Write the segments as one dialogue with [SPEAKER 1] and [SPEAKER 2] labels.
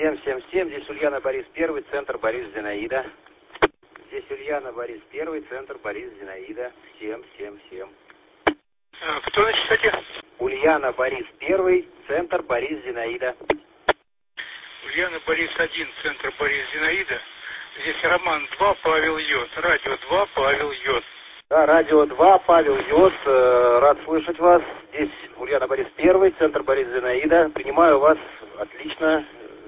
[SPEAKER 1] 777, здесь Ульяна, Борис Первый, центр Борис Зинаида. Здесь Ульяна, Борис Первый, центр Борис Зинаида. 777.
[SPEAKER 2] Кто на частоте?
[SPEAKER 1] Ульяна, Борис Первый, центр Борис Зинаида.
[SPEAKER 2] Ульяна, Борис 1, центр Борис Зинаида. Здесь Роман 2, Павел Йод. Радио 2, Павел Йод.
[SPEAKER 1] Да, радио 2, Павел Йод. Рад слышать вас. Здесь Ульяна, Борис Первый, центр Борис Зинаида. Принимаю вас отлично.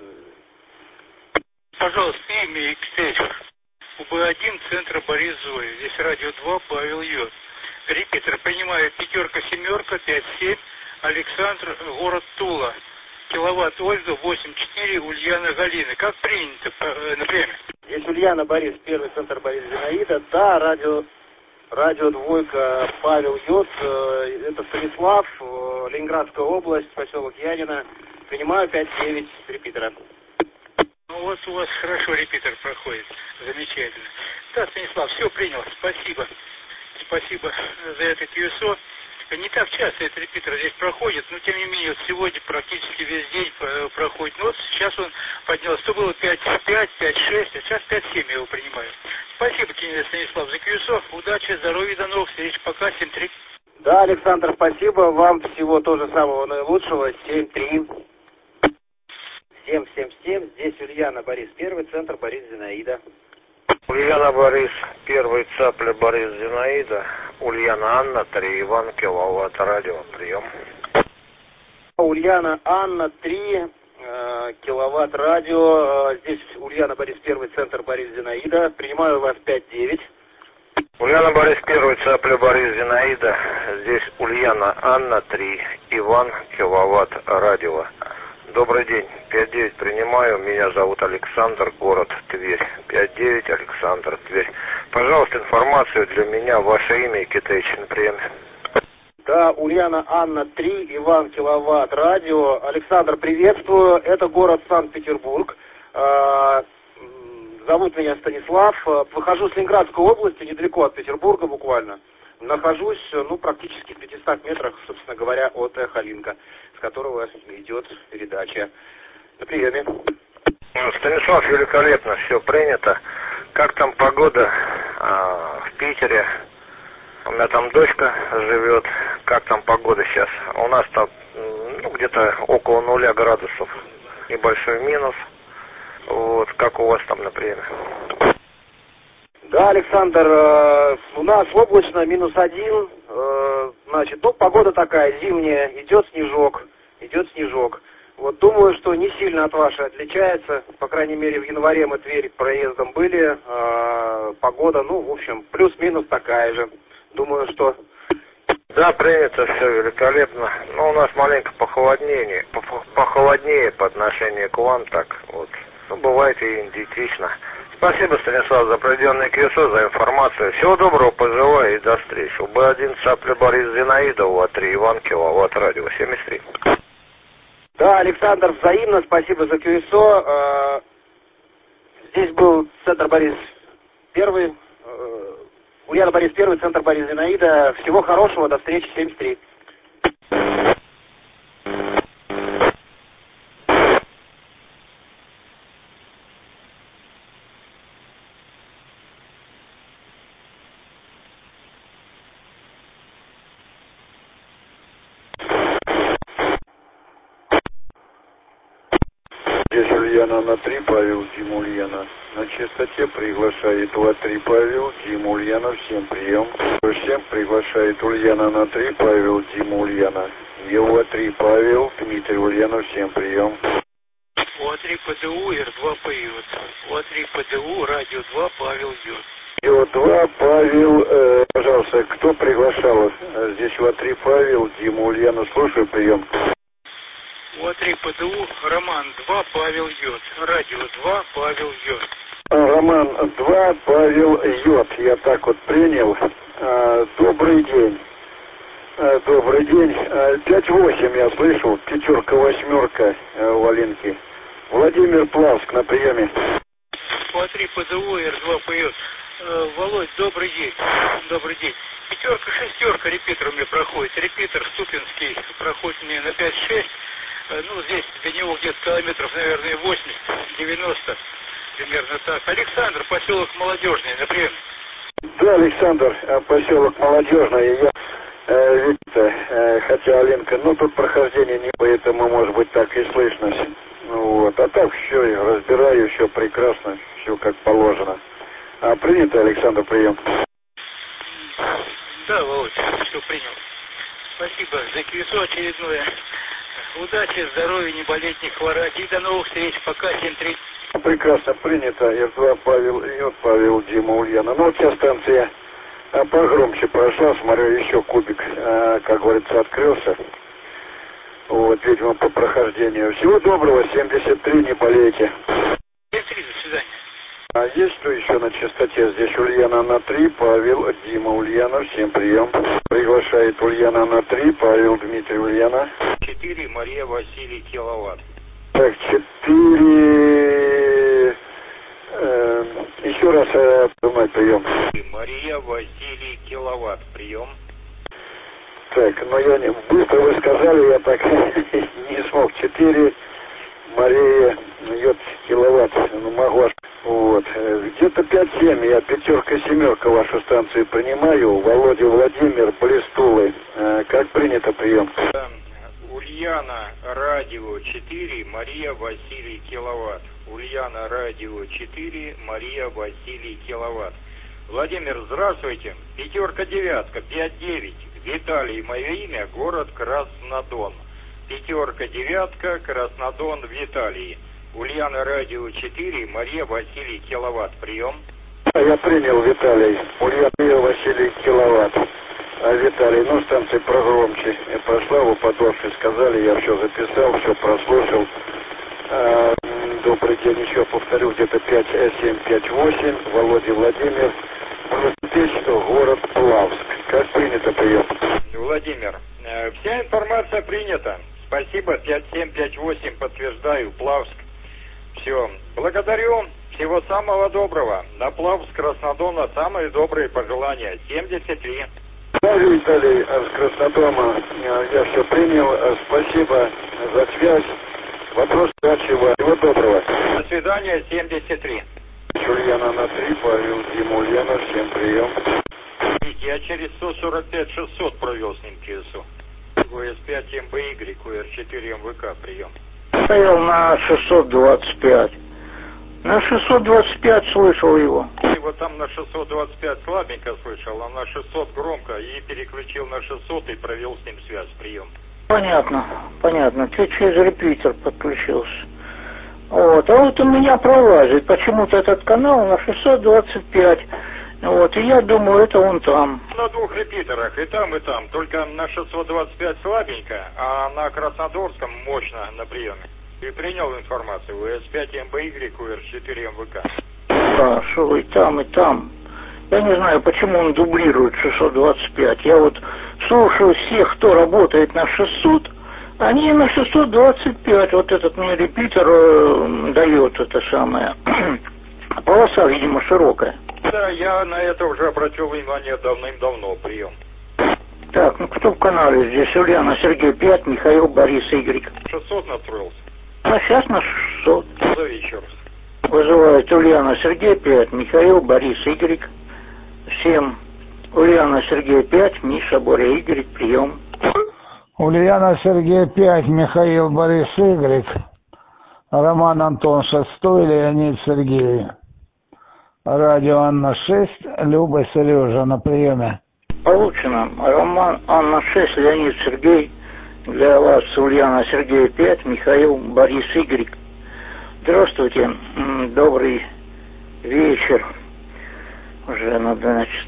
[SPEAKER 2] Пожалуйста, имя и кстати. УБ1, центр Борис Зоя. Здесь радио 2, Павел Йод. Репетер принимаю 5, 7, 5, 7. Александр, город Тула. Киловатт Ольга, 8-4, Ульяна, Галина. Как принято на время?
[SPEAKER 1] Здесь Ульяна, Борис Первый, центр Борис Зинаида. Да, радио двойка, Павел Йод. Это Станислав, Ленинградская область, поселок Янина. Принимаю 5-9 репетера.
[SPEAKER 2] Ну вот у вас хорошо репетер проходит. Замечательно. Да, Станислав, все принял. Спасибо. Спасибо за это QSO. Не так часто этот репетер здесь проходит, но тем не менее вот сегодня практически весь день проходит. Но вот сейчас он поднялся. То было 5-5, 5-6, а сейчас 5-7 я его принимаю. Спасибо, Станислав, за QSO. Удачи, здоровья, до новых встреч. Пока, 7-3.
[SPEAKER 1] Да, Александр, спасибо. Вам всего тоже самого наилучшего. 7-3. 777. Здесь Ульяна, Борис Первый, центр Борис Зинаида.
[SPEAKER 3] Ульяна, Борис Первый, цапля Борис Зинаида. Ульяна, Анна, 3, Иван, киловатт, радио, прием.
[SPEAKER 1] Ульяна, Анна, 3, киловатт, радио. Здесь Ульяна, Борис Первый, центр Борис Зинаида. Принимаю вас 5-9.
[SPEAKER 3] Ульяна, Борис Первый, цапля Борис Зинаида. Здесь Ульяна, Анна, 3, Иван, киловатт, радио. Добрый день. 5-9 принимаю. Меня зовут Александр, город Тверь. 5-9, Александр, Тверь. Пожалуйста, информацию для меня, ваше имя и китайский на приеме.
[SPEAKER 1] Да, Ульяна, Анна, 3, Иван, киловатт, радио. Александр, приветствую. Это город Санкт-Петербург. Зовут меня Станислав. Выхожу с Ленинградской области, недалеко от Петербурга буквально. Нахожусь, в 500 метрах, собственно говоря, от Эхолинка, с которого идет передача. На приеме.
[SPEAKER 3] Станислав, великолепно, все принято. Как там погода в Питере? У меня там дочка живет. Как там погода сейчас? У нас там где-то около 0 градусов. Небольшой минус. Вот, как у вас там на приеме?
[SPEAKER 1] Да, Александр, у нас облачно, -1, значит, погода такая зимняя, идет снежок. Вот думаю, что не сильно от вашей отличается, по крайней мере в январе мы Тверь проездом были, погода, в общем, плюс-минус такая же, думаю, что...
[SPEAKER 3] Да, принято, все великолепно, но у нас маленько похолоднее по отношению к вам, так вот, бывает и идентично. Спасибо, Станислав, за проведенный QSO, за информацию. Всего доброго, пожелаю и до встречи. УБ1, цапля Борис Зинаида, УА3, Иван, киловатт, радио, 73.
[SPEAKER 1] Да, Александр, взаимно, спасибо за QSO. Здесь был центр Борис Первый, Ульяна, Борис Первый, центр Борис Зинаида. Всего хорошего, до встречи, 73.
[SPEAKER 4] Здесь Ульяна на 3, Павел, Дима, Ульяна. На частоте приглашает УА3, Павел, Дима, Ульяна. Всем прием. Всем приглашает Ульяна на 3, Павел, Дима, Ульяна. УА3, Павел, Дмитрий, Ульяна. Всем прием.
[SPEAKER 2] УА3 ПДУ, Р2 Пойот. УА3 ПДУ, радио 2, Павел Йод.
[SPEAKER 4] Радио 2, Павел, пожалуйста, кто приглашал? Здесь УА3, Павел, Дима, Ульяна. Слушаю, прием.
[SPEAKER 2] УА3 ПДУ, Роман 2, Павел Йод. Радио 2, Павел Йод.
[SPEAKER 4] Роман 2, Павел Йод. Я так вот принял. Добрый день. Добрый день. 5-8 я слышал. 5-8 у Алинки. Владимир Плавск на приеме.
[SPEAKER 2] УА3 ПДУ, Р2 Пойот. Володь, добрый день. Добрый день. 5-6 репетер у меня проходит. Репетер Ступинский проходит мне на 5-6. Здесь до него где-то километров, наверное, 80.
[SPEAKER 4] поселок Молодежный. Я, хотя Аленка, ну тут прохождение не, поэтому может быть так и слышно. Вот. А так все, я разбираю, все прекрасно, все как положено. Принято, Александр, прием.
[SPEAKER 2] Да, Володь, все принял. Спасибо за QSO очередное. Удачи, здоровья, не болеть, не хворать. И до новых встреч. Пока, 7-3.
[SPEAKER 4] Прекрасно принято. Р2 Павел J, Павел Дима Ульяна. Ну, у тебя станция погромче прошла. Смотрю, еще кубик, как говорится, открылся. Вот, видимо, по прохождению. Всего доброго, 73, не болейте.
[SPEAKER 2] 7-3, до свидания.
[SPEAKER 4] А есть кто еще на частоте? Здесь Ульяна на 3, Павел Дима Ульяна. Всем прием. Приглашает Ульяна на 3, Павел Дмитрий Ульяна.
[SPEAKER 3] 4, Мария Василий Киловатт.
[SPEAKER 4] Так, 4... еще раз прием.
[SPEAKER 3] Мария Василий Киловатт, прием.
[SPEAKER 4] Так, но я не... Быстро вы сказали, я так не смог. 4, Мария J киловатт. Ну, могу. Вот. Где-то 5-7. Я 5-7 вашу станцию принимаю. Володя Владимир, Блистулы. Как принято прием?
[SPEAKER 3] Ульяна, радио 4, Мария Василий Киловатт. Ульяна, радио 4, Мария Василий Киловатт. Владимир, здравствуйте. 5-9, 5-9. Виталий, мое имя, город Краснодон. 5-9, Краснодон, Виталий. Ульяна, радио 4, Мария Василий Киловатт. Прием.
[SPEAKER 4] Я принял, Виталий. Ульяна, Василий Киловатт. Виталий, ну станция прогромче. Прошла, вы подольше сказали, я все записал, все прослушал. Добрый день, еще повторю, где-то 5-7-5-8. Володя Владимир. Город Плавск. Как принято прием?
[SPEAKER 3] Владимир, вся информация принята. Спасибо, 5758, подтверждаю, Плавск. Все, благодарю, всего самого доброго. На Плавск, Краснодона, самые добрые пожелания. 73.
[SPEAKER 4] Да, Виталий, с Краснодома я все принял. Спасибо за связь. Вопрос дальше. Всего доброго.
[SPEAKER 3] До свидания, 73.
[SPEAKER 4] Ульяна на 3, Павел Дима Ульяна, всем прием.
[SPEAKER 3] Я через 145-600 провел с ним КСУ. УС-5 МБY, УР-4 МВК, прием.
[SPEAKER 5] Стоял на 625. На 625 слышал его.
[SPEAKER 3] Его там на 625 слабенько слышал, а на 600 громко, и переключил на 600 и провел с ним связь, прием.
[SPEAKER 5] Понятно, понятно. Ты через репитер подключился. Вот, а вот у меня пролазит почему-то этот канал на 625. Вот, и я думаю, это он там.
[SPEAKER 3] На двух репитерах, и там, только на 625 слабенько, а на Краснодорском мощно на приеме. И принял информацию, УС-5 МБY, УР-4 МВК.
[SPEAKER 5] Да, что и там. Я не знаю, почему он дублирует 625. Я вот слушаю всех, кто работает на 600, они на 625. Вот этот мне репитер дает это самое. Полоса, видимо, широкая.
[SPEAKER 3] Да, я на это уже обратил внимание давным-давно, прием.
[SPEAKER 5] Так, ну кто в канале здесь? Ульяна, Сергей 5, Михаил, Борис, Игорь.
[SPEAKER 3] 600 настроился.
[SPEAKER 5] А сейчас на 600.
[SPEAKER 3] Зови еще раз.
[SPEAKER 5] Вызывает Ульяна, Сергей 5, Михаил, Борис, Игорь. Всем. Ульяна, Сергей 5, Миша, Боря, Игорь, прием.
[SPEAKER 6] Ульяна, Сергей 5, Михаил, Борис, Игорь. Роман, Антон 6, Леонид, Сергей. Радио Анна 6, Люба, Сережа на приеме.
[SPEAKER 5] Получено. Роман, Анна 6, Леонид, Сергей. Для вас Ульяна, Сергей 5, Михаил, Борис, Игорь. Здравствуйте. Добрый вечер. Уже надо, значит,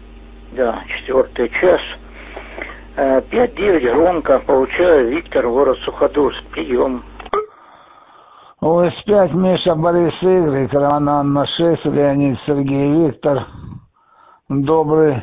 [SPEAKER 5] да, 4 час. 5-9 громко. Получаю. Виктор, город Суходольск. Прием.
[SPEAKER 6] ОС-5, Миша, Борис, Игорь, Роман, Анна 6, Леонид, Сергей, Виктор. Добрый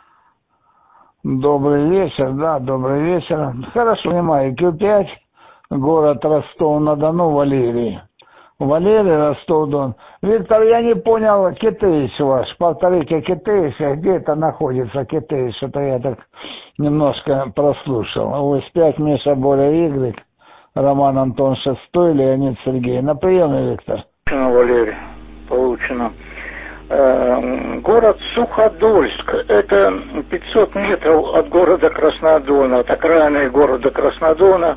[SPEAKER 6] вечер, да, добрый вечер. Хорошо, понимаю, Q5, город Ростов-на-Дону, Валерий. Валерий, Ростов-Дон. Виктор, я не понял, Китеич ваш. Повторите, Китеич, где это находится, Китеич? Это я так немножко прослушал. ОС-5, Миша, Боря, Игорь. Роман, Антон 6, Леонид, Сергей. На приеме, Виктор.
[SPEAKER 5] Получено, Валерий. Получено. Город Суходольск, это 500 метров от города Краснодона, от окраины города Краснодона,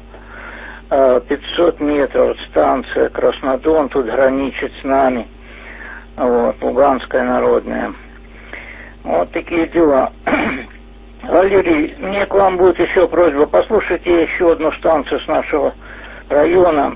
[SPEAKER 5] 500 метров, станция Краснодон, тут граничит с нами, вот, Луганская народная. Вот такие дела. Валерий, мне к вам будет еще просьба, послушайте еще одну станцию с нашего района,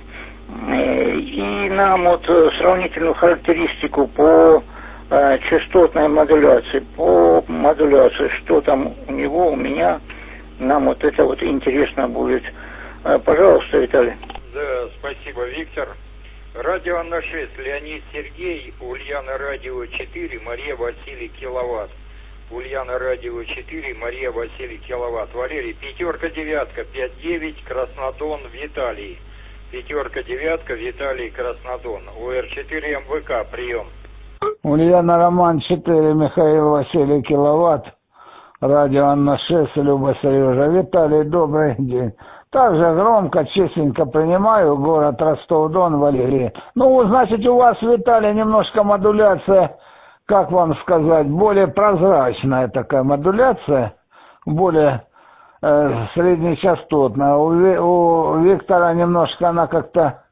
[SPEAKER 5] и нам вот сравнительную характеристику по частотной модуляции, по модуляции, что там у него, у меня, нам вот это вот интересно будет. Пожалуйста, Виталий.
[SPEAKER 7] Да, спасибо, Виктор. Радио Анна 6, Леонид Сергей, Ульяна радио 4, Мария Василий киловатт. Ульяна радио 4, Мария Василий киловатт. Валерий, 5-9, 5-9, Краснодон, Виталий. 5-9, Виталий, Краснодон. УР-4 МВК, прием.
[SPEAKER 6] Ульяна Роман 4, Михаил Василий киловатт. Радио Анна 6, Люба Сережа. Виталий, добрый день. Также громко, честненько принимаю, город Ростов-Дон, Валерий. Ну, значит, у вас, Виталий, немножко модуляция, как вам сказать, более прозрачная такая модуляция, более среднечастотная. У Виктора немножко она как-то,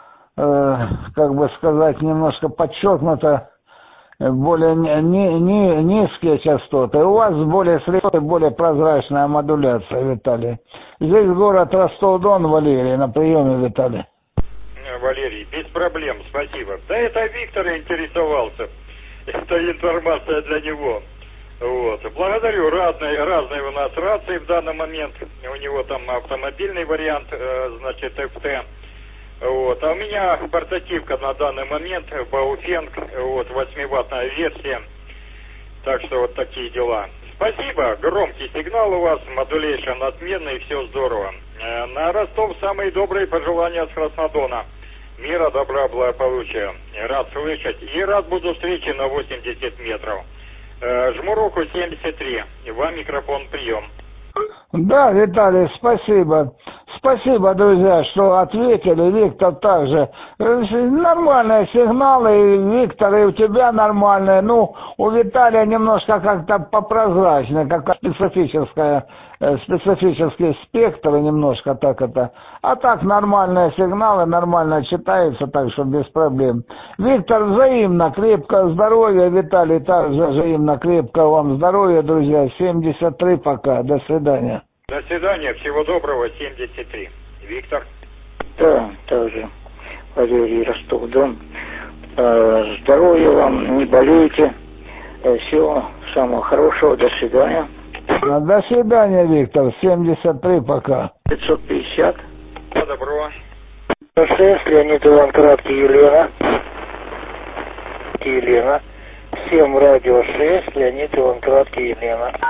[SPEAKER 6] как бы сказать, немножко подчеркнута, более низкие частоты. У вас более средняя, более прозрачная модуляция, Виталий. Здесь город Ростов-Дон, Валерий, на приеме, Виталий.
[SPEAKER 7] Валерий, без проблем, спасибо. Да это Виктор интересовался. Это информация для него. Вот. Благодарю. Разные у нас рации в данный момент. У него там автомобильный вариант, значит, ФТ. Вот. А у меня портативка на данный момент, Бауфенг, вот, 8-ваттная версия. Так что вот такие дела. Спасибо, громкий сигнал у вас, модулейшн отменный, все здорово. На Ростов самые добрые пожелания с Краснодона. Мира, добра, благополучия. Рад слышать. И рад буду встречи на 80 метров. Жму руку 73. Вам микрофон, прием.
[SPEAKER 6] Да, Виталий, спасибо. Спасибо, друзья, что ответили. Виктор также. Нормальные сигналы, и Виктор, и у тебя нормальные. Ну, у Виталия немножко как-то попрозрачнее, как специфический спектр, немножко так это. А так нормальные сигналы, нормально читаются, так что без проблем. Виктор, взаимно, крепкого здоровья. Виталий, также взаимно, крепкого вам здоровья, друзья. 73 пока. До свидания.
[SPEAKER 7] До свидания, всего доброго, 73. Виктор?
[SPEAKER 5] Да, тоже Валерий, Ростов-Дон. Здоровья вам, не болейте. Всего самого хорошего, до свидания.
[SPEAKER 6] До свидания, Виктор, 73 пока.
[SPEAKER 5] 550.
[SPEAKER 7] Добро.
[SPEAKER 5] 6, Леонид Иван Краткий, Елена. 7, радио 6, Леонид Иван Краткий, Елена.